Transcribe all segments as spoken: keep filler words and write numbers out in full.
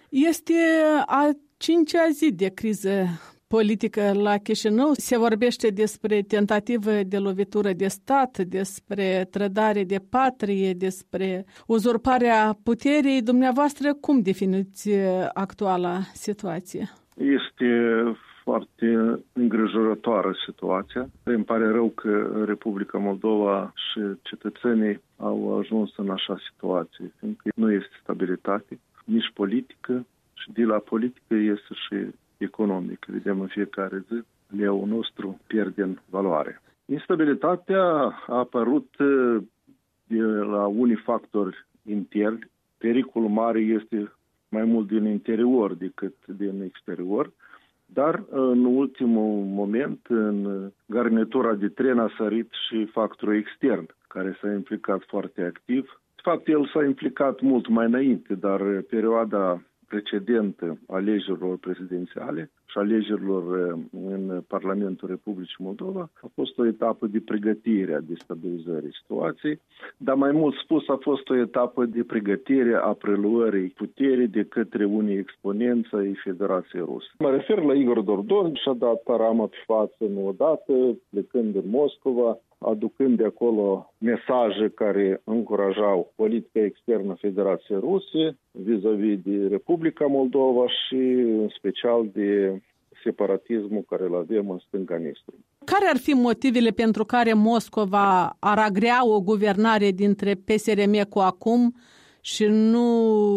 Este a cincea zi de criză politică la Chișinău. Se vorbește despre tentativă de lovitură de stat, despre trădare de patrie, despre uzurparea puterii. Dumneavoastră, cum definiți actuala situație? Este foarte îngrijorătoare situația. Îmi pare rău că Republica Moldova și cetățenii au ajuns în așa situație, fiindcă nu este stabilitate, nici politică, și de la politică este și economic. Vedem în fiecare zi, leul nostru pierde în valoare. Instabilitatea a apărut de la unii factori interni. Pericolul mare este mai mult din interior decât din exterior, dar în ultimul moment, în garnitura de tren a sărit și factorul extern, care s-a implicat foarte activ. De fapt, el s-a implicat mult mai înainte, dar perioada precedentă alegerilor prezidențiale și alegerilor în Parlamentul Republicii Moldova a fost o etapă de pregătire a destabilizării situației, dar mai mult spus a fost o etapă de pregătire a preluării puterii de către unii exponenți ai Federației Ruse. Mă refer la Igor Dodon, și-a dat tarama pe față nu odată, plecând în Moscova, aducând de acolo mesaje care încurajau politica externă Federației Ruse vis-a-vis de Republica Moldova și în special de separatismul care îl avem în stânga Nistru. Care ar fi motivele pentru care Moscova ar agrea o guvernare dintre P S R M cu acum și nu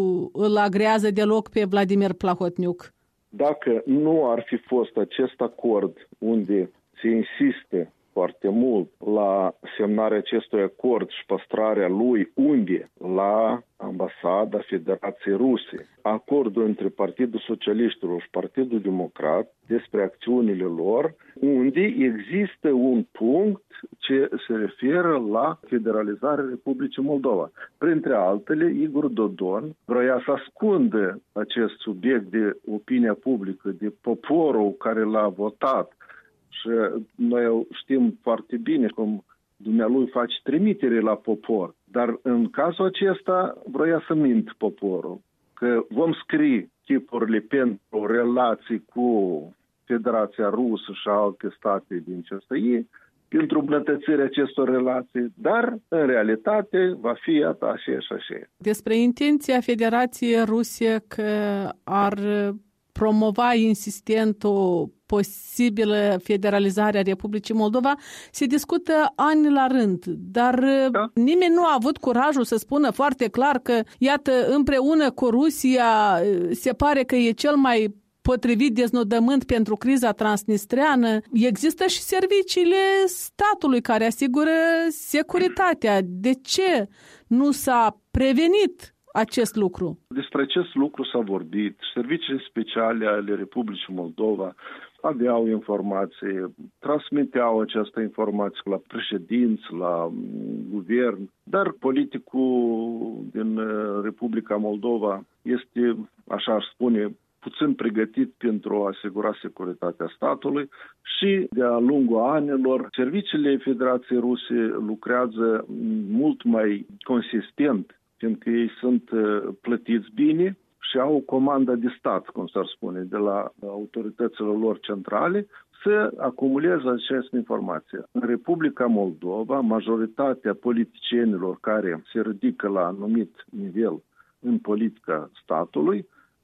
îl agrează deloc pe Vladimir Plahotniuc? Dacă nu ar fi fost acest acord unde se insiste foarte mult la semnarea acestui acord și păstrarea lui, unde? La ambasada Federației Ruse. Acordul între Partidul Socialiștilor și Partidul Democrat despre acțiunile lor, unde există un punct ce se referă la federalizarea Republicii Moldova. Printre altele, Igor Dodon vrea să ascundă acest subiect de opinia publică, de poporul care l-a votat. Și noi știm foarte bine cum dumnealui face trimitere la popor, dar în cazul acesta vroia să mint poporul, că vom scrie tipurile pentru relații cu Federația Rusă și alte state din C S I, pentru îmbunătățirea acestor relații, dar în realitate va fi așa și așa. Despre intenția Federației Ruse că ar promova insistent o posibilă federalizare a Republicii Moldova se discută ani la rând, dar da. Nimeni nu a avut curajul să spună foarte clar că, iată, împreună cu Rusia se pare că e cel mai potrivit deznodământ pentru criza transnistreană. Există și serviciile statului care asigură securitatea. De ce nu s-a prevenit acest lucru? Despre acest lucru s-a vorbit. Serviciile speciale ale Republicii Moldova aveau informații, transmiteau această informație la președinți, la guvern, dar politicul din Republica Moldova este, așa aș spune, puțin pregătit pentru a asigura securitatea statului și de-a lungul anilor serviciile Federației Ruse lucrează mult mai consistent, fiindcă ei sunt plătiți bine și au comanda de stat, cum s-ar spune, de la autoritățile lor centrale, să acumuleze această informație. În Republica Moldova, majoritatea politicienilor care se ridică la anumit nivel în politica statului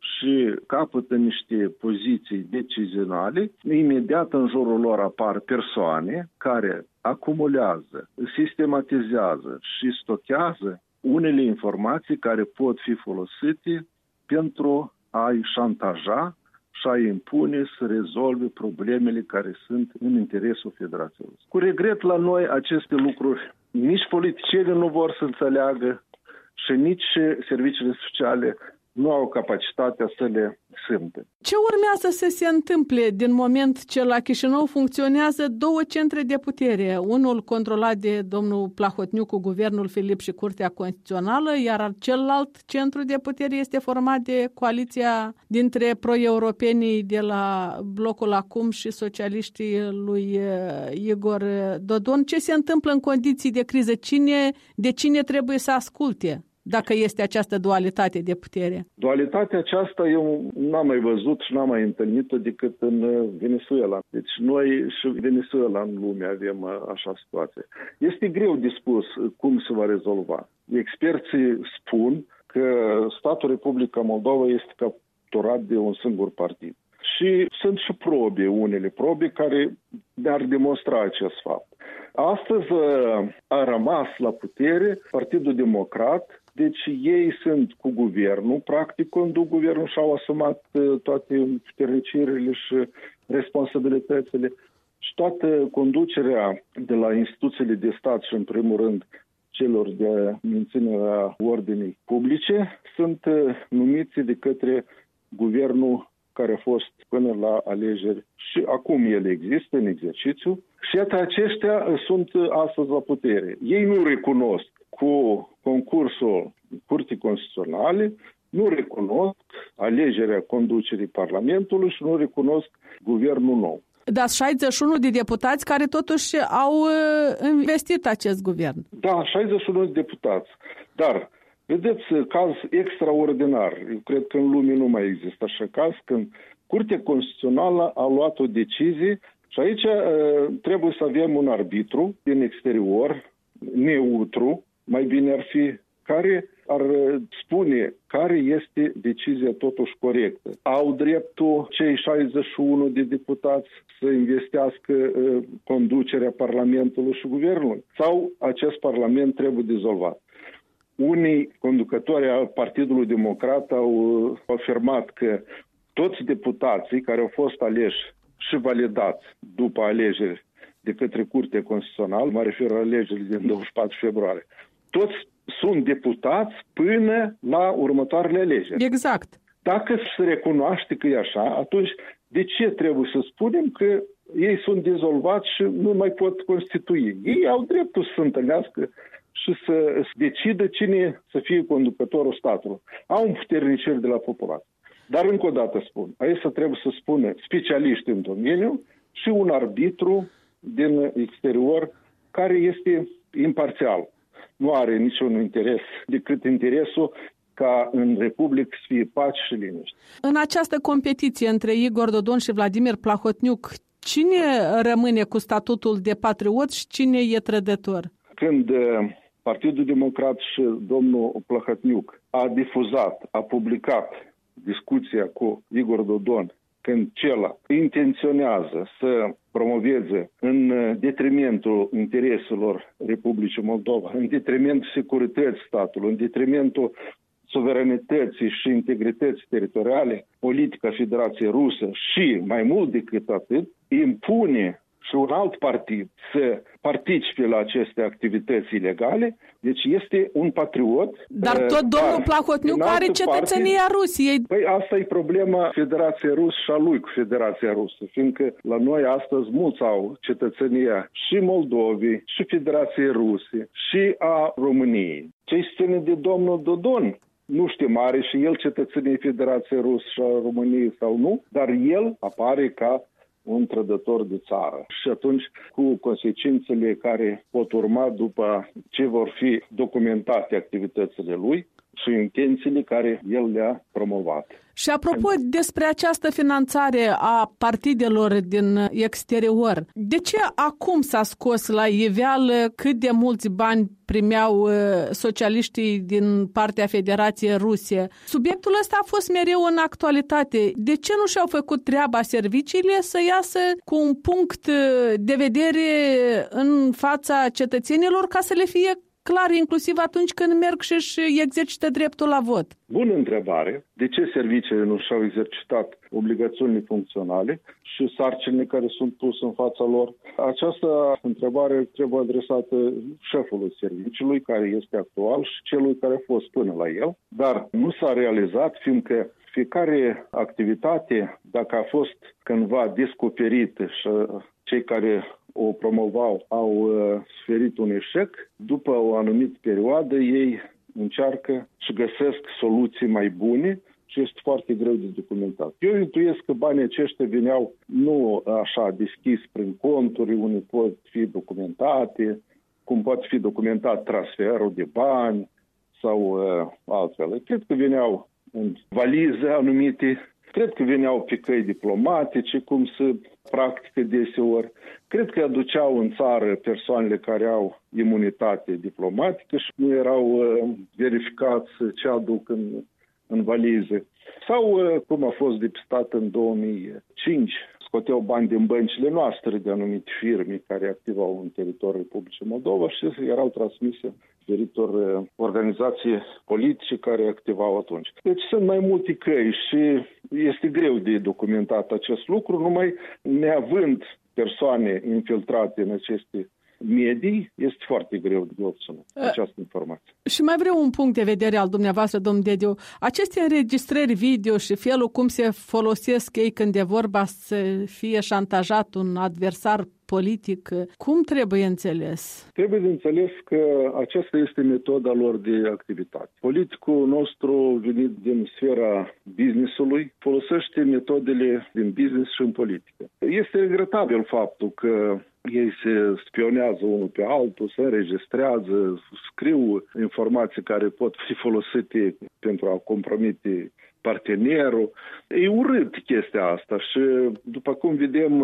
și capătă niște poziții decizionale, imediat în jurul lor apar persoane care acumulează, sistematizează și stochează unele informații care pot fi folosite pentru a-i șantaja și a-i impune să rezolve problemele care sunt în interesul Federației Ruse. Cu regret la noi aceste lucruri nici politicienii nu vor să înțeleagă și nici serviciile sociale nu au capacitatea să le simtă. Ce urmează să se întâmple din moment ce la Chișinău funcționează două centre de putere? Unul controlat de domnul Plahotniuc cu guvernul Filip și Curtea Constituțională, iar celălalt centru de putere este format de coaliția dintre pro-europenii de la Blocul Acum și socialiștii lui Igor Dodon. Ce se întâmplă în condiții de criză? Cine, de cine trebuie să asculte? dacă este această dualitate de putere? Dualitatea aceasta eu n-am mai văzut și n-am mai întâlnit-o decât în Venezuela. Deci noi și Venezuela în lume avem așa situație. Este greu de spus cum se va rezolva. Experții spun că statul Republica Moldova este capturat de un singur partid. Și sunt și probe, unele probe care ne-ar demonstra acest fapt. Astăzi a rămas la putere Partidul Democrat, deci ei sunt cu guvernul, practic conduc guvernul și au asumat toate puternicirile și responsabilitățile și toată conducerea de la instituțiile de stat și în primul rând celor de menținerea ordinii publice sunt numiți de către guvernul care a fost până la alegeri și acum el există în exercițiu și iată aceștia sunt astăzi la putere. Ei nu recunosc cu concursul Curții Constituționale, nu recunosc alegerea conducerii Parlamentului și nu recunosc guvernul nou. Dar șaizeci și unu de deputați care totuși au investit acest guvern. Da, șaizeci și unu de deputați. Dar vedeți, caz extraordinar. Eu cred că în lume nu mai există așa caz, când Curtea Constituțională a luat o decizie și aici trebuie să avem un arbitru din exterior, neutru, mai bine ar fi, care ar spune care este decizia totuși corectă. Au dreptul cei șaizeci și unu de deputați să investească conducerea Parlamentului și Guvernului? Sau acest Parlament trebuie dizolvat? Unii conducători al Partidului Democrat au afirmat că toți deputații care au fost aleși și validați după alegeri de către Curtea Constituțională, mă refer la alegerile din douăzeci și patru februarie, toți sunt deputați până la următoarele alegeri. Exact. Dacă se recunoaște că e așa, atunci de ce trebuie să spunem că ei sunt dizolvați și nu mai pot constitui? Ei au dreptul să se întâlnească și să decidă cine să fie conducătorul statului. Au un puternicire de la populație. Dar încă o dată spun, aici trebuie să spună specialiști în domeniu și un arbitru din exterior care este imparțial. Nu are niciun interes decât interesul ca în Republică să fie pace și liniște. În această competiție între Igor Dodon și Vladimir Plahotniuc, cine rămâne cu statutul de patriot și cine e trădător? Când Partidul Democrat și domnul Plahotniuc a difuzat, a publicat discuția cu Igor Dodon, când cel intenționează să promoveze în detrimentul intereselor Republicii Moldova, în detrimentul securității statului, în detrimentul suveranității și integrității teritoriale, politica Federației Rusă și, mai mult decât atât, impune și un alt partid să participe la aceste activități ilegale, deci este un patriot. Dar tot domnul Plahotniuc are cetățenia Rusiei. Păi asta e problema Federației Rusă și a lui cu Federația Rusă, fiindcă la noi astăzi mulți au cetățenia și Moldovei, și Federației Ruse, și a României. Ce ține de domnul Dodon? Nu știm, are și el cetățenie Federației Rusă și a României sau nu, dar el apare ca un trădător de țară. Și atunci, cu consecințele care pot urma după ce vor fi documentate activitățile lui și intențiile care el le-a promovat. Și apropo despre această finanțare a partidelor din exterior, de ce acum s-a scos la iveală cât de mulți bani primeau socialiștii din partea Federației Ruse? Subiectul ăsta a fost mereu în actualitate. De ce nu și-au făcut treaba serviciile să iasă cu un punct de vedere în fața cetățenilor ca să le fie clar, inclusiv atunci când merg și își exercită dreptul la vot? Bună întrebare. De ce serviciile nu și-au exercitat obligațiunile funcționale și sarcinile care sunt puse în fața lor? Această întrebare trebuie adresată șefului serviciului, care este actual, și celui care a fost până la el. Dar nu s-a realizat, fiindcă fiecare activitate, dacă a fost cândva descoperită și cei care o promovau au uh, suferit un eșec, după o anumită perioadă ei încearcă și găsesc soluții mai bune și este foarte greu de documentat. Eu intuiesc că banii aceștia veneau nu așa deschis prin conturi, unde pot fi documentate, cum poate fi documentat transferul de bani sau uh, altfel. Cred că veneau în valize anumite, cred că veneau pe căi diplomatice, cum se practică deseori. Cred că aduceau în țară persoanele care au imunitate diplomatică și nu erau uh, verificați ce aduc în, în valize. Sau, uh, cum a fost depistat în două mii cinci, scoteau bani din băncile noastre de anumite firme care activau în teritoriul Republicii Moldova și erau transmise diferitor organizații politice care activau atunci. Deci sunt mai multe căi și este greu de documentat acest lucru, numai neavând persoane infiltrate în aceste medii, este foarte greu de obținut această informație. Și mai vreau un punct de vedere al dumneavoastră, domn Dediu. Aceste înregistrări video și felul cum se folosesc ei când e vorba să fie șantajat un adversar politic, cum trebuie înțeles? Trebuie de înțeles că aceasta este metoda lor de activitate. Politicul nostru venit din sfera business-ului folosește metodele din business și în politică. Este regretabil faptul că ei se spionează unul pe altul, se înregistrează, scriu informații care pot fi folosite pentru a compromite partenerul. E urât chestia asta și, după cum vedem,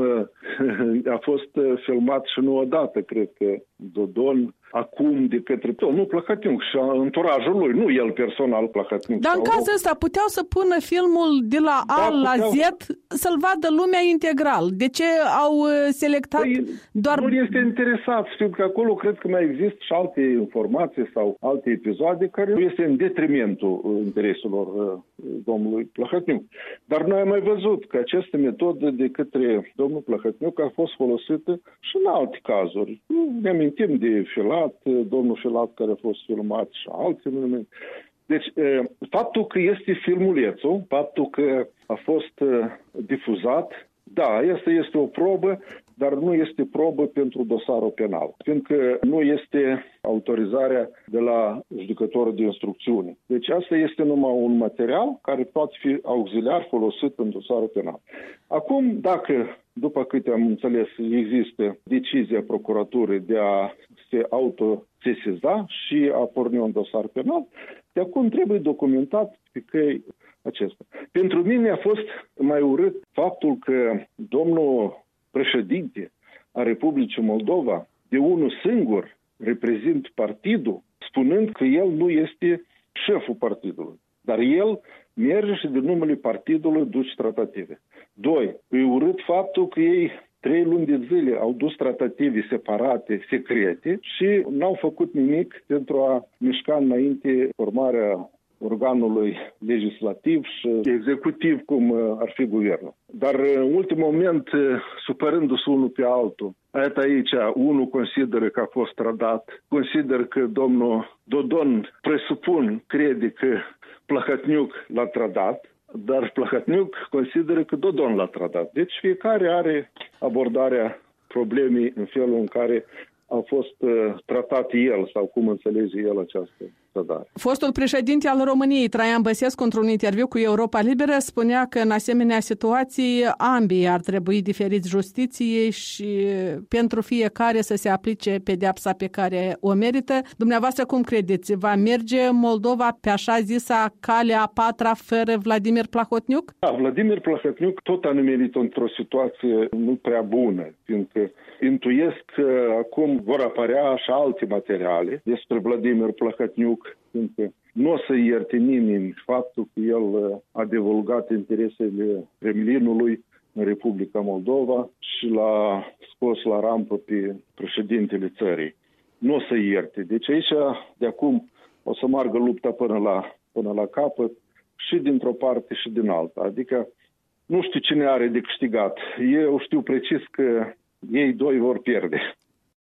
a fost filmat și nu odată, cred că, Dodon, acum de către domnul Plahotniuc și anturajul lui, nu el personal Plahotniuc. Dar în cazul ăsta puteau să pună filmul de la A da, la puteau... Z să-l vadă lumea integral. De ce au selectat păi, doar... Nu este interesat, știu că acolo cred că mai există și alte informații sau alte episoade care nu este în detrimentul intereselor domnului Plahotniuc. Dar noi am mai văzut că această metodă de către domnul Plahotniuc a fost folosită și în alte cazuri. Ne amintim de Filat, domnul Filat care a fost filmat și alții nume. Deci, faptul că este filmulețul, faptul că a fost difuzat, da, asta este o probă, dar nu este probă pentru dosarul penal, fiindcă nu este autorizarea de la judecătorul de instrucțiune. Deci asta este numai un material care poate fi auxiliar folosit în dosarul penal. Acum, dacă, după câte am înțeles, există decizia procuraturii de a se autosesiza și a porni un dosar penal, de acum trebuie documentat pe căi acesta. Pentru mine a fost mai urât faptul că domnul președinte a Republicii Moldova, de unul singur, reprezintă partidul, spunând că el nu este șeful partidului. Dar el merge și de numele partidului duce tratative. Doi, e urât faptul că ei trei luni de zile au dus tratative separate, secrete și n-au făcut nimic pentru a mișca înainte formarea organului legislativ și executiv, cum ar fi guvernul. Dar în ultimul moment, supărându-se unul pe altul, iată aici, unul consideră că a fost trădat, consideră că domnul Dodon, presupun, crede că Plahotniuc l-a trădat, dar Plahotniuc consideră că Dodon l-a trădat. Deci fiecare are abordarea problemei în felul în care a fost uh, tratat el sau cum înțelege el această trădare. Fostul președinte al României, Traian Băsescu, într-un interviu cu Europa Liberă, spunea că în asemenea situații ambii ar trebui diferiți justiției și pentru fiecare să se aplice pedeapsa pe care o merită. Dumneavoastră cum credeți? Va merge Moldova pe așa zisa cale a patra fără Vladimir Plahotniuc? Da, Vladimir Plahotniuc tot a nimerit într-o situație nu prea bună, fiindcă intuiesc că acum vor apărea și alte materiale despre Vladimir Plahotniuc, fiindcă nu o să ierte nimeni faptul că el a divulgat interesele Kremlinului în Republica Moldova și l-a scos la rampă pe președintele țării. Nu o să ierte. Deci aici, de acum, o să meargă lupta până la, până la capăt și dintr-o parte și din alta. Adică nu știu cine are de câștigat. Eu știu precis că ei doi vor pierde.